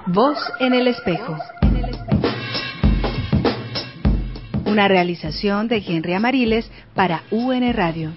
Voz en el espejo. Una realización de Henry Amariles para UN Radio.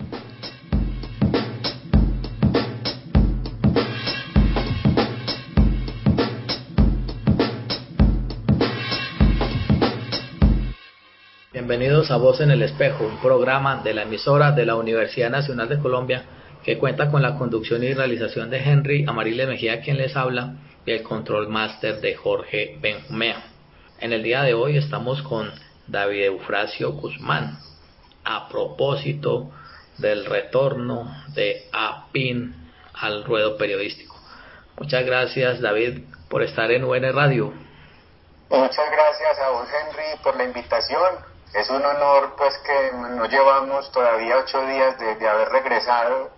Bienvenidos a Voz en el Espejo, un programa de la emisora de la Universidad Nacional de Colombia que cuenta con la conducción y realización de Henry Amariles Mejía, quien les habla, y el control máster de Jorge Benjumea. En el día de hoy estamos con David Eufrasio Guzmán, a propósito del retorno de APIN al ruedo periodístico. Muchas gracias, David, por estar en UN Radio. Muchas gracias a vos, Henry, por la invitación. Es un honor pues que no llevamos todavía 8 días de haber regresado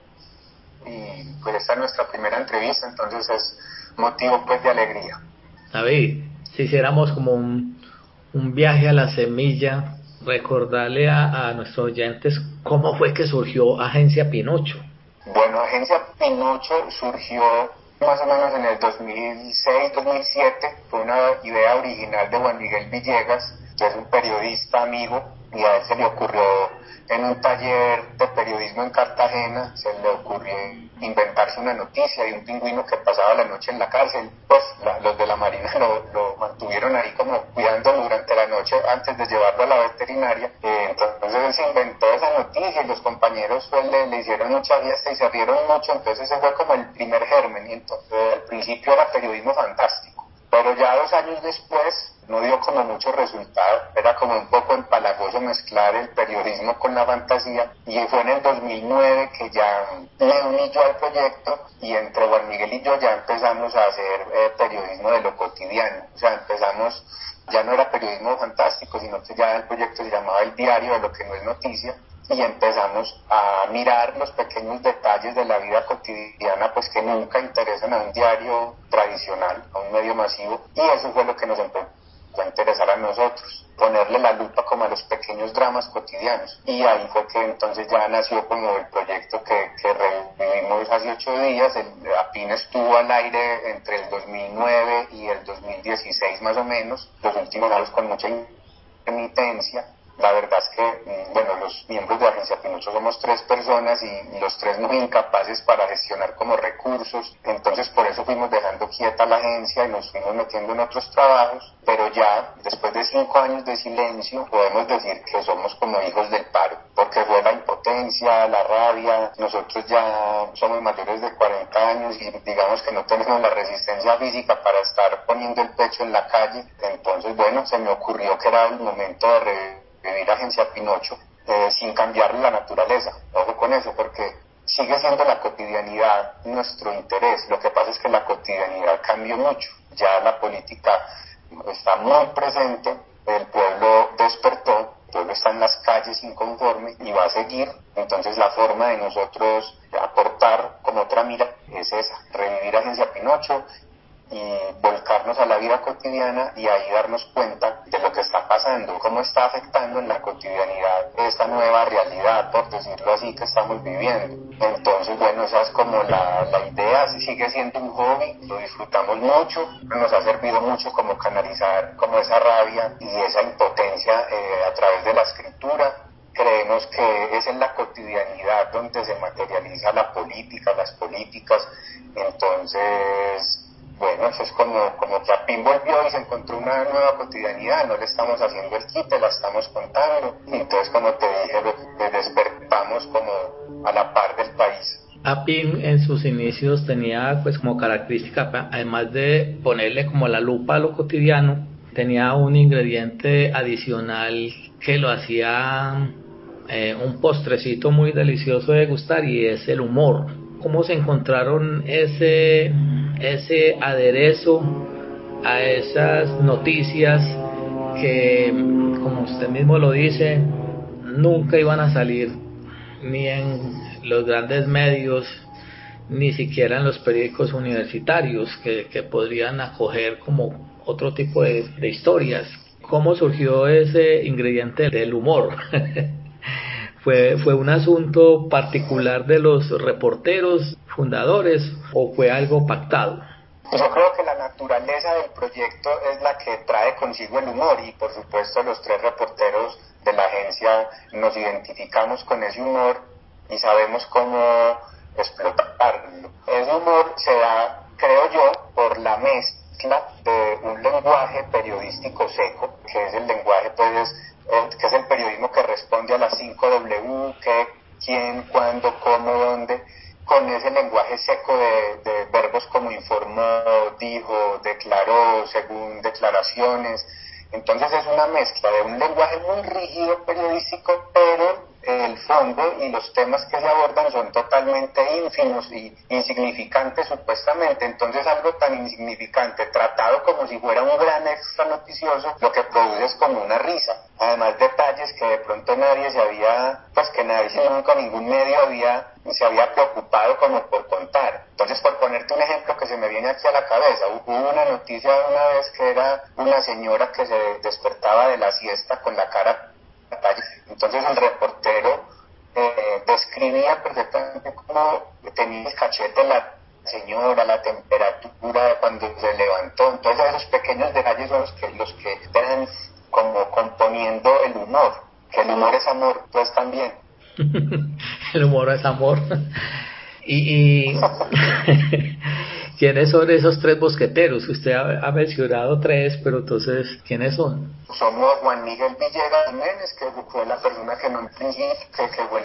y pues esta es nuestra primera entrevista, entonces es motivo pues de alegría. David, si hiciéramos como un viaje a la semilla, recordarle a nuestros oyentes cómo fue que surgió Agencia Pinocho. Bueno, Agencia Pinocho surgió más o menos en el 2006-2007, fue una idea original de Juan Miguel Villegas, que es un periodista amigo, y a él se le ocurrió en un taller de periodismo en Cartagena, se le ocurrió inventarse una noticia de un pingüino que pasaba la noche en la cárcel. Pues los de la Marina lo mantuvieron ahí como cuidándolo durante la noche antes de llevarlo a la veterinaria. Entonces él se inventó esa noticia y los compañeros pues, le hicieron mucha fiesta y se rieron mucho, entonces ese fue como el primer germen. Y entonces al principio era periodismo fantástico, pero ya 2 años después no dio como mucho resultado, era como un poco empalagoso mezclar el periodismo con la fantasía, y fue en el 2009 que ya me uní yo al proyecto y entre Juan Miguel y yo ya empezamos a hacer periodismo de lo cotidiano, o sea, empezamos, ya no era periodismo fantástico, sino que ya el proyecto se llamaba El Diario de lo que no es noticia, y empezamos a mirar los pequeños detalles de la vida cotidiana pues que nunca interesan a un diario tradicional, a un medio masivo, y eso fue lo que nos empezó a interesar a nosotros, ponerle la lupa como a los pequeños dramas cotidianos, y ahí fue que entonces ya nació como el proyecto que revivimos hace 8 días. APIN estuvo al aire entre el 2009 y el 2016 más o menos, los últimos años con mucha intermitencia. La verdad es que, bueno, los miembros de Agencia Pinocho somos 3 personas y los 3 muy incapaces para gestionar como recursos, entonces por eso fuimos dejando quieta la agencia y nos fuimos metiendo en otros trabajos, pero ya después de 5 años de silencio podemos decir que somos como hijos del paro, porque fue la impotencia, la rabia, nosotros ya somos mayores de 40 años y digamos que no tenemos la resistencia física para estar poniendo el pecho en la calle, entonces bueno, se me ocurrió que era el momento de revivir Agencia Pinocho sin cambiar la naturaleza. Ojo con eso, porque sigue siendo la cotidianidad nuestro interés. Lo que pasa es que la cotidianidad cambió mucho. Ya la política está muy presente, el pueblo despertó, el pueblo está en las calles inconforme y va a seguir. Entonces la forma de nosotros aportar como otra mira es esa, revivir Agencia Pinocho y volcarnos a la vida cotidiana y ahí darnos cuenta de lo que está pasando, cómo está afectando en la cotidianidad esta nueva realidad, por decirlo así, que estamos viviendo. Entonces, bueno, esa es como la idea, sigue siendo un hobby, lo disfrutamos mucho, nos ha servido mucho como canalizar como esa rabia y esa impotencia a través de la escritura. Creemos que es en la cotidianidad donde se materializa la política, las políticas, entonces bueno, eso es como que APIN volvió y se encontró una nueva cotidianidad, no le estamos haciendo el quite, la estamos contando, y entonces como te dije, despertamos como a la par del país. APIN en sus inicios tenía pues como característica, además de ponerle como la lupa a lo cotidiano, tenía un ingrediente adicional que lo hacía un postrecito muy delicioso de gustar, y es el humor. ¿Cómo se encontraron ese aderezo a esas noticias que, como usted mismo lo dice, nunca iban a salir ni en los grandes medios, ni siquiera en los periódicos universitarios que podrían acoger como otro tipo de historias? ¿Cómo surgió ese ingrediente del humor? ¿Fue un asunto particular de los reporteros fundadores o fue algo pactado? Yo creo que la naturaleza del proyecto es la que trae consigo el humor y por supuesto los 3 reporteros de la agencia nos identificamos con ese humor y sabemos cómo explotarlo. Ese humor se da, creo yo, por la mezcla de un lenguaje periodístico seco, que es el lenguaje que es el periodismo que responde a las 5 W, qué, quién, cuándo, cómo, dónde, con ese lenguaje seco de verbos como informó, dijo, declaró, según declaraciones. Entonces es una mezcla de un lenguaje muy rígido periodístico, pero el fondo y los temas que se abordan son totalmente ínfimos y insignificantes supuestamente. Entonces algo tan insignificante tratado como si fuera un gran extra noticioso, lo que produce es como una risa. Además detalles que de pronto nadie nunca ningún medio se había preocupado como por contar. Entonces, por ponerte un ejemplo que se me viene aquí a la cabeza, hubo una noticia una vez que era una señora que se despertaba de la siesta con la cara. Entonces el reportero describía perfectamente cómo tenía el cachete la señora, la temperatura de cuando se levantó. Entonces esos pequeños detalles son los que están como componiendo el humor, que el humor es amor, pues también. El humor es amor. Y ¿quiénes son esos 3 mosqueteros? Usted ha mencionado 3, pero entonces, ¿quiénes son? Somos Juan Miguel Villegas Jiménez, que fue la persona que no que fue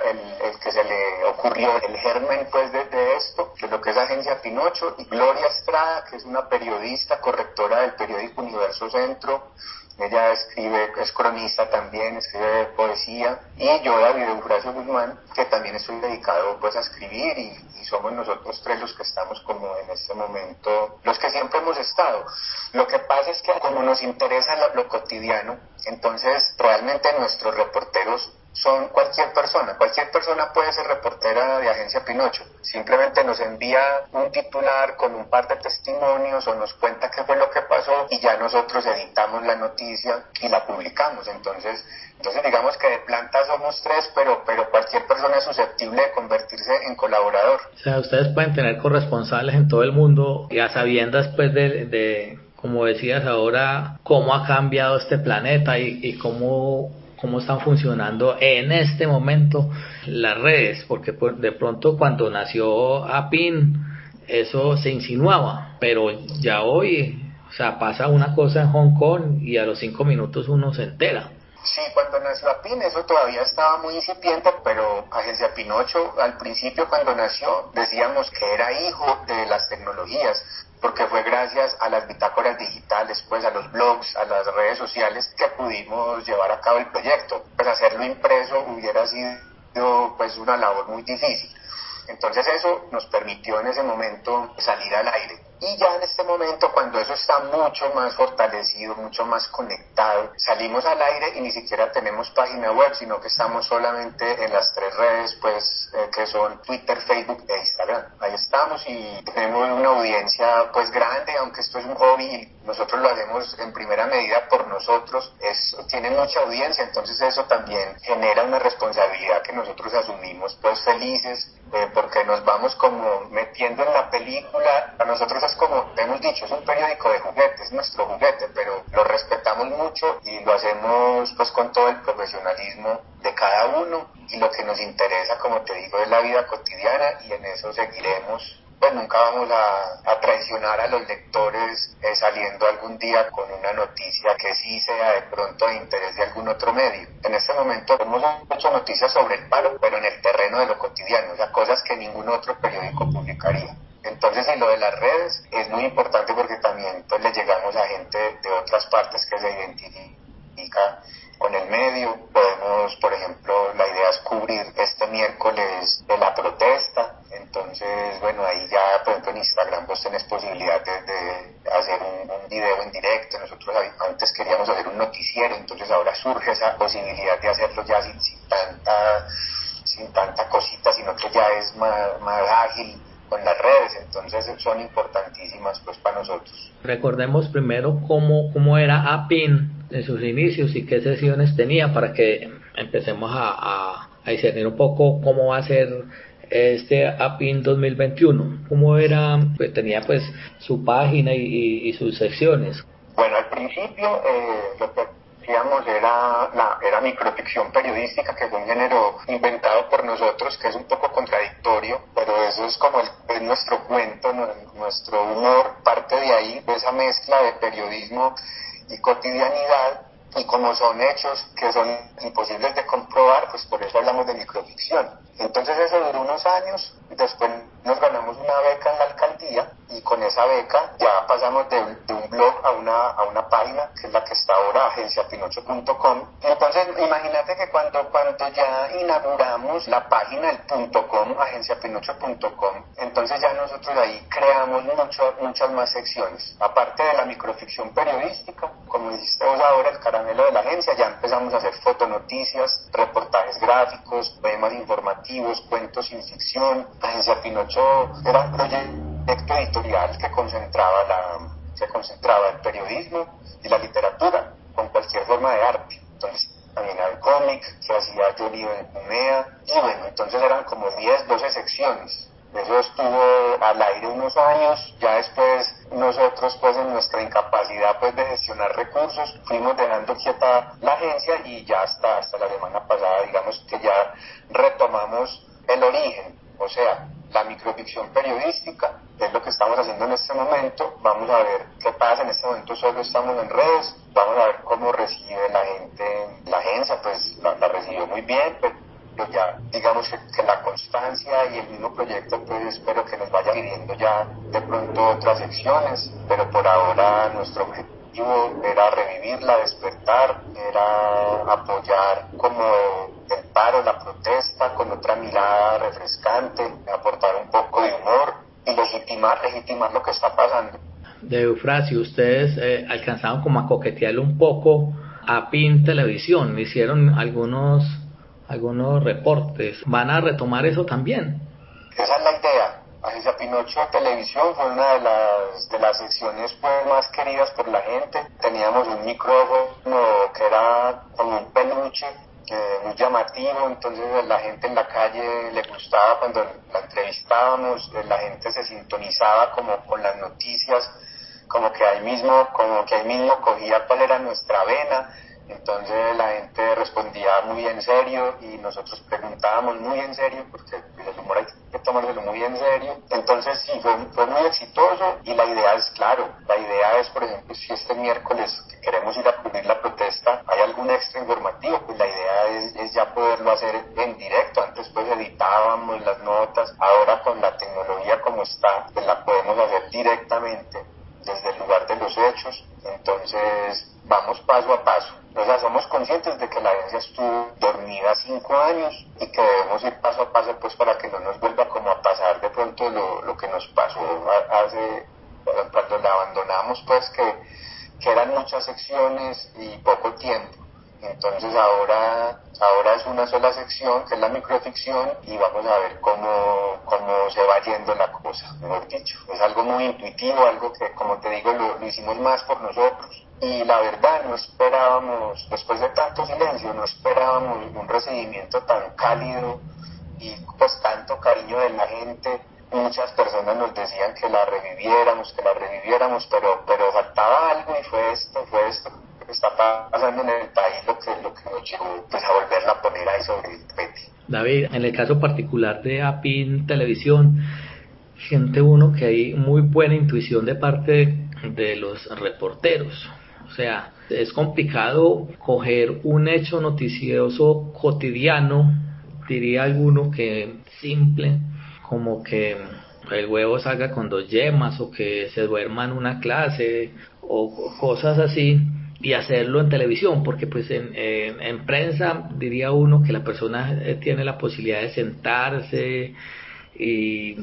el que se le ocurrió el germen pues de esto, de lo que es Agencia Pinocho, y Gloria Estrada, que es una periodista, correctora del periódico Universo Centro. Ella es cronista también, escribe poesía, y yo, David Eufrasio Guzmán, que también estoy dedicado pues a escribir, y somos nosotros 3 los que estamos como en este momento, los que siempre hemos estado. Lo que pasa es que como nos interesa lo cotidiano, entonces realmente nuestros reporteros son cualquier persona puede ser reportera de Agencia Pinocho, simplemente nos envía un titular con un par de testimonios o nos cuenta qué fue lo que pasó y ya nosotros editamos la noticia y la publicamos. Entonces digamos que de planta somos 3, pero cualquier persona es susceptible de convertirse en colaborador. O sea, ustedes pueden tener corresponsales en todo el mundo y a sabiendas pues de como decías ahora, cómo ha cambiado este planeta y cómo están funcionando en este momento las redes, porque pues, de pronto cuando nació APIN eso se insinuaba, pero ya hoy, o sea, pasa una cosa en Hong Kong y a los 5 minutos uno se entera. Sí, cuando nació APIN eso todavía estaba muy incipiente, pero Agencia Pinocho al principio cuando nació decíamos que era hijo de las tecnologías, porque fue gracias a las bitácoras digitales, pues a los blogs, a las redes sociales que pudimos llevar a cabo el proyecto. Pues hacerlo impreso hubiera sido pues una labor muy difícil. Entonces eso nos permitió en ese momento salir al aire. Y ya en este momento, cuando eso está mucho más fortalecido, mucho más conectado, salimos al aire y ni siquiera tenemos página web, sino que estamos solamente en las 3 redes, pues, que son Twitter, Facebook e Instagram. Ahí estamos y tenemos una audiencia, pues, grande, aunque esto es un hobby y nosotros lo hacemos en primera medida por nosotros. Tiene mucha audiencia, entonces eso también genera una responsabilidad que nosotros asumimos, pues, felices, porque nos vamos como metiendo en la película. A nosotros es como hemos dicho, es un periódico de juguete, es nuestro juguete, pero lo respetamos mucho y lo hacemos pues con todo el profesionalismo de cada uno, y lo que nos interesa, como te digo, es la vida cotidiana y en eso seguiremos. Pues nunca vamos a traicionar a los lectores saliendo algún día con una noticia que sí sea de pronto de interés de algún otro medio. En este momento hemos hecho noticias sobre el paro, pero en el terreno de lo cotidiano, o sea, cosas que ningún otro periódico publicaría. Entonces, y lo de las redes es muy importante porque también pues le llegamos a gente de otras partes que se identifica con el medio. Podemos, por ejemplo, la idea es cubrir este miércoles de la protesta. Entonces, bueno, ahí ya, por ejemplo, en Instagram vos tenés posibilidad de hacer un video en directo. Nosotros antes queríamos hacer un noticiero, entonces ahora surge esa posibilidad de hacerlo ya sin tanta cosita, sino que ya es más ágil con las redes. Entonces son importantísimas pues para nosotros. Recordemos primero cómo era APIN en sus inicios y qué sesiones tenía para que empecemos a discernir un poco cómo va a ser APIN 2021? ¿Cómo era? Pues tenía pues su página y sus secciones. Bueno, al principio lo que hacíamos era microficción periodística, que fue un género inventado por nosotros, que es un poco contradictorio, pero eso es como es nuestro cuento, nuestro humor parte de ahí, de esa mezcla de periodismo y cotidianidad. Y como son hechos que son imposibles de comprobar, pues por eso hablamos de microficción. Entonces eso duró unos años, después nos ganamos una beca en la alcaldía y con esa beca ya pasamos de un blog a una página que es la que está ahora, agenciapinocho.com. Entonces imagínate que cuando ya inauguramos la página, el .com, agenciapinocho.com, entonces ya nosotros ahí creamos muchas más secciones. Aparte de la microficción periodística, como dijiste vos ahora, el caramelo de la agencia, ya empezamos a hacer fotonoticias, reportajes gráficos, poemas informativos, cuentos sin ficción. Agencia Pinocho era un proyecto editorial que concentraba el periodismo y la literatura con cualquier forma de arte. Entonces también el cómic, se hacía Yo Lío en Cunea, y bueno, entonces eran como 10, 12 secciones. Eso estuvo al aire unos años, ya después nosotros pues en nuestra incapacidad pues de gestionar recursos fuimos dejando quieta la agencia y ya hasta la semana pasada digamos que ya retomamos el origen, o sea, la microficción periodística, que es lo que estamos haciendo en este momento. Vamos a ver qué pasa, en este momento solo estamos en redes, vamos a ver cómo recibe la gente, la agencia pues la recibió muy bien, pero ya digamos que la constancia y el mismo proyecto pues espero que nos vaya pidiendo ya de pronto otras secciones, pero por ahora nuestro objetivo era revivirla, despertar, era apoyar como el paro, la protesta con otra mirada refrescante, aportar un poco de humor y legitimar lo que está pasando. De Eufrasio, ustedes alcanzaron como a coquetearle un poco a PIN Televisión, hicieron algunos reportes. ¿Van a retomar eso también? Esa es la idea. Agencia Pinocho Televisión fue una de las secciones pues más queridas por la gente. Teníamos un micrófono que era como un peluche, muy llamativo, entonces la gente en la calle le gustaba cuando la entrevistábamos, la gente se sintonizaba como con las noticias, como que ahí mismo cogía cuál era nuestra vena. Entonces la gente respondía muy en serio y nosotros preguntábamos muy en serio, porque el humor hay que tomárselo muy en serio. Entonces sí, fue muy exitoso y la idea es, claro, la idea es, por ejemplo, si este miércoles que queremos ir a cubrir la protesta hay algún extra informativo, pues la idea es ya poderlo hacer en directo. Antes pues editábamos las notas, ahora con la tecnología como está, pues la podemos hacer directamente desde el lugar de los hechos. Entonces vamos paso a paso. O sea, somos conscientes de que la agencia estuvo dormida 5 años y que debemos ir paso a paso pues para que no nos vuelva como a pasar de pronto lo que nos pasó hace cuando la abandonamos, pues que eran muchas secciones y poco tiempo. Entonces ahora es una sola sección que es la microficción y vamos a ver cómo se va yendo la cosa, mejor dicho. Es algo muy intuitivo, algo que, como te digo, lo hicimos más por nosotros. Y la verdad no esperábamos, después de tanto silencio, no esperábamos un recibimiento tan cálido y pues tanto cariño de la gente. Muchas personas nos decían que la reviviéramos, pero faltaba algo y fue esto que está pasando en el país lo que nos llevó pues a volverla a poner ahí sobre el tapete. David, en el caso particular de APIN Televisión, siente uno que hay muy buena intuición de parte de los reporteros. O sea, es complicado coger un hecho noticioso cotidiano, diría alguno que simple, como que el huevo salga con 2 yemas o que se duerma en una clase o cosas así, y hacerlo en televisión, porque pues en prensa diría uno que la persona tiene la posibilidad de sentarse y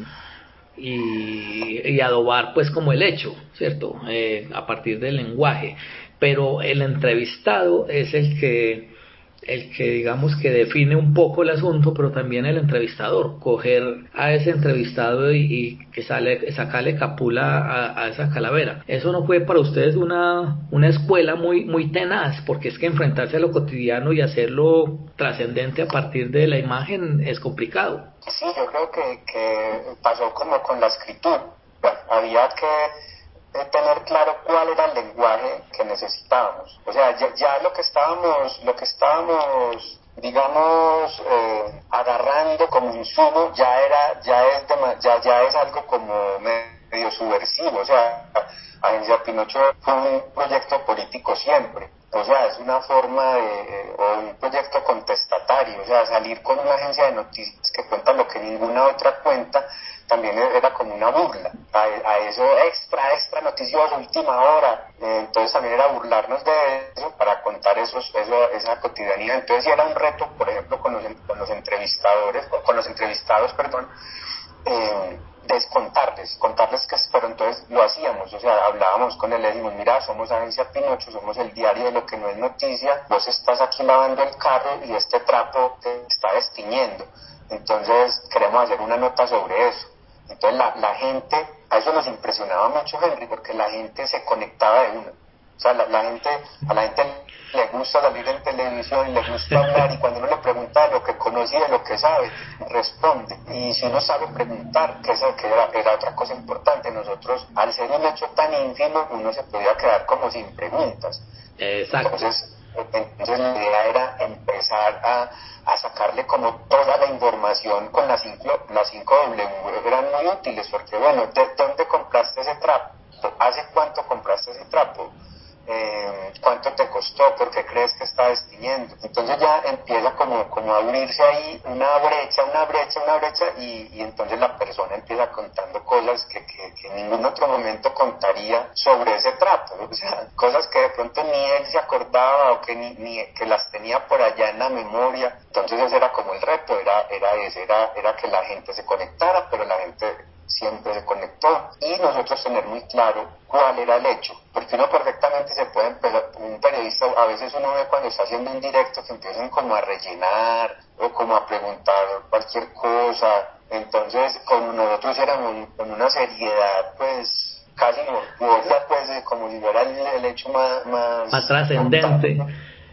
adobar pues como el hecho, ¿cierto? A partir del lenguaje, pero el entrevistado es el que el que digamos que define un poco el asunto, pero también el entrevistador, coger a ese entrevistado y que sacarle capula a esa calavera. Eso no fue para ustedes una escuela muy tenaz, porque es que enfrentarse a lo cotidiano y hacerlo trascendente a partir de la imagen es complicado. Sí, yo creo que pasó como con la escritura. Había que tener claro cuál era el lenguaje que necesitábamos. O sea, ya lo que estábamos, digamos, agarrando como insumo, ya es algo como medio subversivo. O sea, Agencia Pinocho fue un proyecto político siempre. O sea, es una forma o un proyecto contestatario. O sea, salir con una agencia de noticias que cuenta lo que ninguna otra cuenta, también era como una burla a eso extra noticioso, última hora. Entonces también era burlarnos de eso para contar esa cotidianidad. Entonces sí era un reto, por ejemplo, con los entrevistados, perdón, contarles que, pero entonces lo hacíamos, o sea, hablábamos con él, le dijimos, mira, somos Agencia Pinocho, somos el diario de lo que no es noticia, vos estás aquí lavando el carro y este trapo te está destiñendo, entonces queremos hacer una nota sobre eso. Entonces la gente, a eso nos impresionaba mucho, Henry, porque la gente se conectaba de una. O sea, a la gente le gusta salir en televisión y le gusta hablar, y cuando uno le pregunta de lo que conoce y de lo que sabe, responde. Y si uno sabe preguntar, que era otra cosa importante, nosotros, al ser un hecho tan ínfimo, uno se podía quedar como sin preguntas. Exacto. Entonces la idea era empezar a sacarle como toda la información con las 5 W. Eran muy útiles porque, bueno, ¿dónde compraste ese trapo? ¿Hace cuánto compraste ese trapo? ¿Cuánto te costó? ¿Por qué crees que está destiñendo? Entonces ya empieza como a abrirse ahí una brecha, y entonces la persona empieza contando cosas que en ningún otro momento contaría sobre ese trapo. O sea, cosas que de pronto ni él se acordaba o que las tenía por allá en la memoria. Entonces ese era como el reto, era que la gente se conectara, pero la gente siempre se conectó, y nosotros tener muy claro cuál era el hecho, porque uno perfectamente se puede empezar, un periodista, a veces uno ve cuando está haciendo un directo que empiezan como a rellenar o como a preguntar cualquier cosa. Entonces con nosotros éramos con una seriedad pues casi morbosa, pues como si fuera el hecho más trascendente,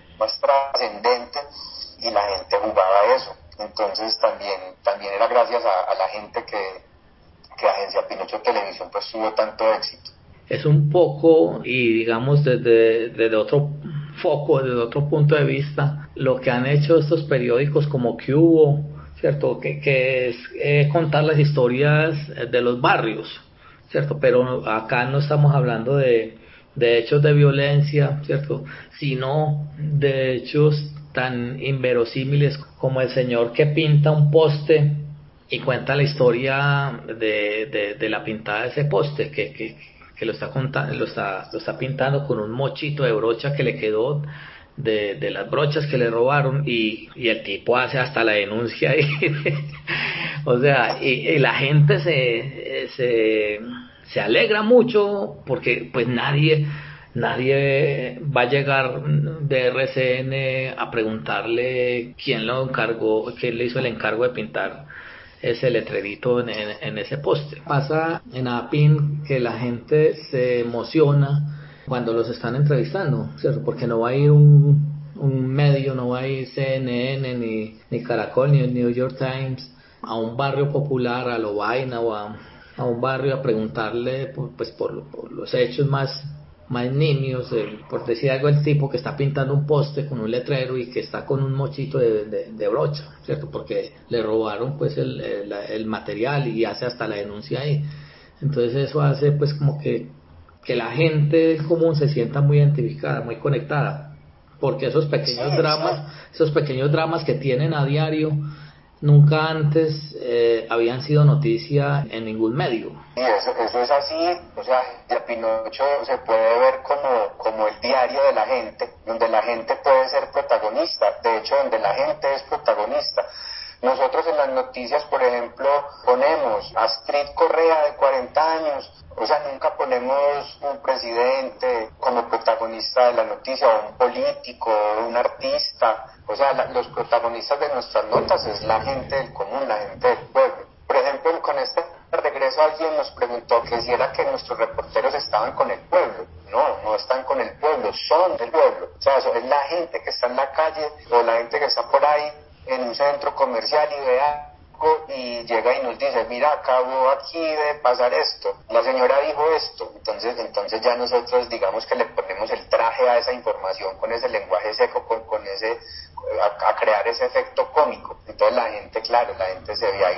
y la gente jugaba a eso. Entonces también era gracias a la gente que Agencia Pinocho Televisión pues tuvo tanto éxito. Es un poco, y digamos desde otro foco, desde otro punto de vista, lo que han hecho estos periódicos como Que Hubo, ¿cierto? Que es contar las historias de los barrios, ¿cierto? Pero acá no estamos hablando de hechos de violencia, ¿cierto? Sino de hechos tan inverosímiles como el señor que pinta un poste y cuenta la historia de la pintada de ese poste, que lo está contando, lo está pintando con un mochito de brocha que le quedó de las brochas que le robaron, y el tipo hace hasta la denuncia ahí. O sea, y la gente se alegra mucho porque pues nadie va a llegar de RCN a preguntarle quién le hizo el encargo de pintar ese letrerito en ese poste. Pasa en APIN que la gente se emociona cuando los están entrevistando, ¿cierto? Porque no va a ir un medio, no va a ir CNN, ni Caracol, ni el New York Times a un barrio popular, a Lovaina o a un barrio a preguntarle por los hechos más nimios, por decir algo, el tipo que está pintando un poste con un letrero y que está con un mochito de brocha, ¿cierto? Porque le robaron pues el material, y hace hasta la denuncia ahí. Entonces eso hace pues como que la gente común se sienta muy identificada, muy conectada, porque esos pequeños dramas que tienen a diario nunca antes habían sido noticia en ningún medio. Y eso es así. O sea, de Pinocho se puede ver como el diario de la gente, donde la gente puede ser protagonista, de hecho donde la gente es protagonista, Nosotros en las noticias, por ejemplo, ponemos a Astrid Correa de 40 años, o sea, nunca ponemos un presidente como protagonista de la noticia, o un político, o un artista. O sea, los protagonistas de nuestras notas es la gente del común, la gente del pueblo. Por ejemplo, con este regreso alguien nos preguntó que si era que nuestros reporteros estaban con el pueblo. No, no están con el pueblo, son del pueblo. O sea, eso es la gente que está en la calle o la gente que está por ahí en un centro comercial y ve algo y llega y nos dice, mira, acabo aquí de pasar esto, la señora dijo esto. Entonces ya nosotros digamos que le ponemos el traje a esa información con ese lenguaje seco, con ese, a crear ese efecto cómico. Entonces la gente, claro, la gente se ve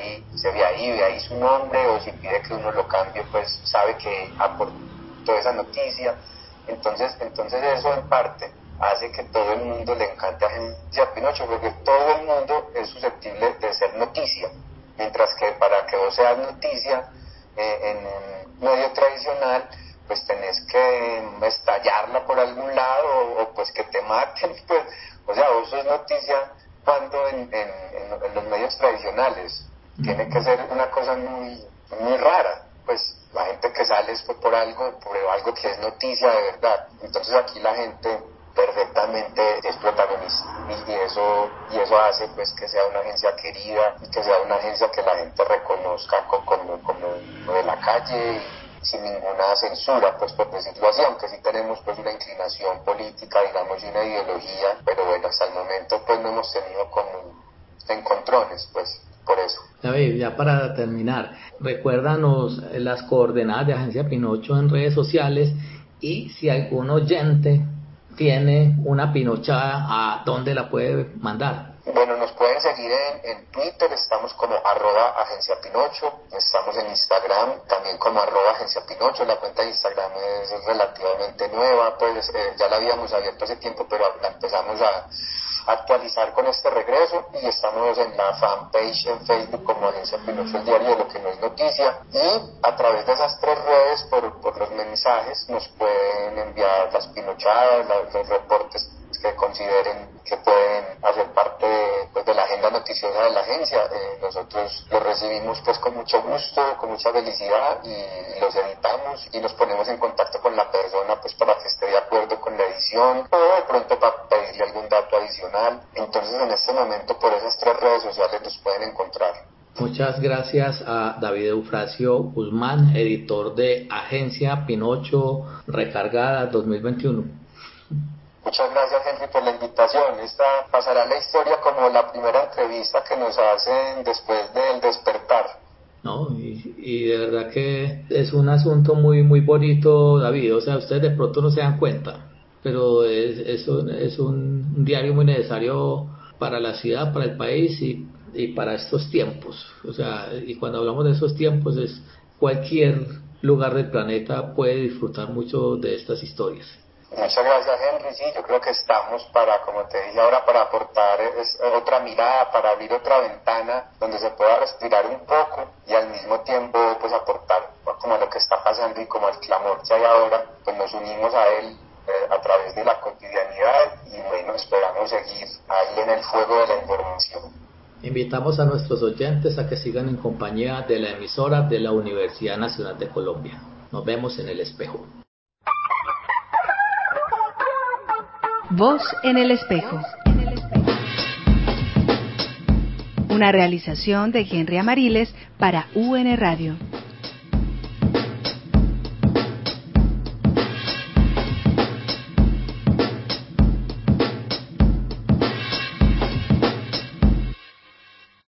ahí su nombre, o si pide que uno lo cambie, pues sabe que aportó esa noticia. Entonces eso en parte hace que todo el mundo le encante Agencia Pinocho, porque todo el mundo es susceptible de ser noticia, mientras que para que vos seas noticia en un medio tradicional, pues tenés que estallarla por algún lado, o pues que te maten, pues, o sea, vos sos noticia cuando en los medios tradicionales tiene que ser una cosa muy, muy rara, pues la gente que sale es por algo que es noticia de verdad. Entonces aquí la gente perfectamente es protagonista, y eso hace pues que sea una agencia querida y que sea una agencia que la gente reconozca como de la calle, y sin ninguna censura, pues por decirlo así, aunque sí tenemos pues una inclinación política, digamos, y una ideología, pero bueno, hasta el momento pues no hemos tenido como encontrones, pues por eso. David, ya para terminar, recuérdanos las coordenadas de Agencia Pinocho en redes sociales, y si algún oyente tiene una pinochada, ¿a dónde la puede mandar? Bueno, nos pueden seguir en Twitter, estamos como @Agencia Pinocho, estamos en Instagram también como @Agencia Pinocho. La cuenta de Instagram es relativamente nueva, pues ya la habíamos abierto hace tiempo, pero la empezamos a actualizar con este regreso, y estamos en la fanpage en Facebook como Agencia Pinocho, el diario de lo que no es noticia, y a través de esas 3 redes, por los mensajes, nos pueden enviar las pinochadas, los reportes que consideren que pueden hacer parte de la agenda noticiosa de la agencia. Nosotros los recibimos pues con mucho gusto, con mucha felicidad, y los editamos y nos ponemos en contacto con la persona pues para que esté de acuerdo con la edición, o de pronto para pedirle algún dato adicional. Entonces en este momento por esas 3 redes sociales nos pueden encontrar. Muchas gracias a David Eufrasio Guzmán, editor de Agencia Pinocho Recargada 2021. Muchas gracias, Henry, por la invitación. Esta pasará a la historia como la primera entrevista que nos hacen después del despertar. No, y de verdad que es un asunto muy muy bonito, David. O sea, ustedes de pronto no se dan cuenta, pero es un diario muy necesario para la ciudad, para el país, y para estos tiempos. O sea, y cuando hablamos de esos tiempos, es cualquier lugar del planeta puede disfrutar mucho de estas historias. Muchas gracias, Henry. Sí, yo creo que estamos para, como te dije ahora, para aportar otra mirada, para abrir otra ventana donde se pueda respirar un poco, y al mismo tiempo pues aportar como a lo que está pasando y como al clamor que hay ahora, pues nos unimos a él a través de la cotidianidad, y bueno, esperamos seguir ahí en el fuego de la información. Invitamos a nuestros oyentes a que sigan en compañía de la emisora de la Universidad Nacional de Colombia. Nos vemos en el espejo. Voz en el espejo. Una realización de Henry Amariles para UN Radio.